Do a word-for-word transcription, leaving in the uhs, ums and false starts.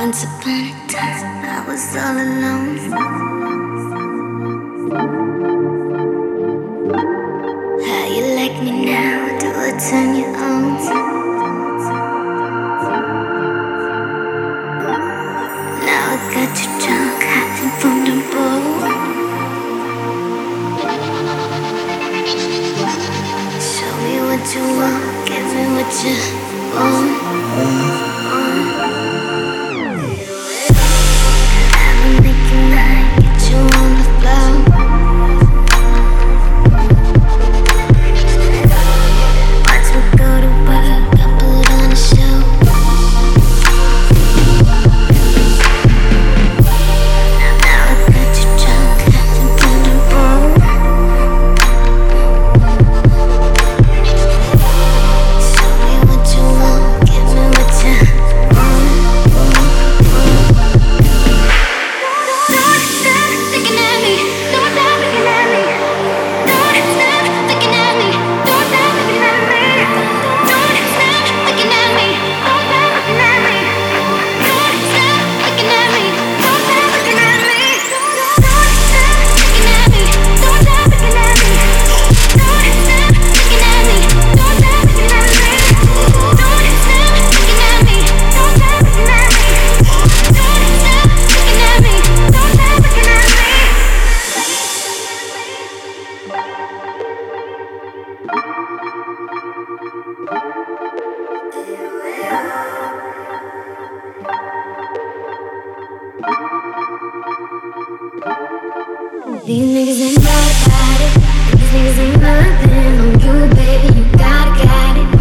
Once upon a time, I was all alone. How you like me now? Do I turn you on? Now I got you drunk, hiding from the boat. Show me what you want, give me what you want. I'ma make you mine, get you on the floor. Watch me go to work, I put on a show. Now I got you drunk, hiding from the boat. Show me what you want, give me what you want. Don't stop looking at me, don't stop looking at me. Don't stop looking at me, don't stop looking at me. Don't stop looking at me, don't stop looking at me. Don't stop looking at me, don't stop looking at me. Don't stop looking at me, don't stop looking at me. Don't stop looking at me, don't stop looking at me. Don't stop looking at me, don't stop looking at me. Don't stop looking at me, don't stop looking at me. These niggas ain't about it. These niggas ain't nothing on you, baby. You gotta got it.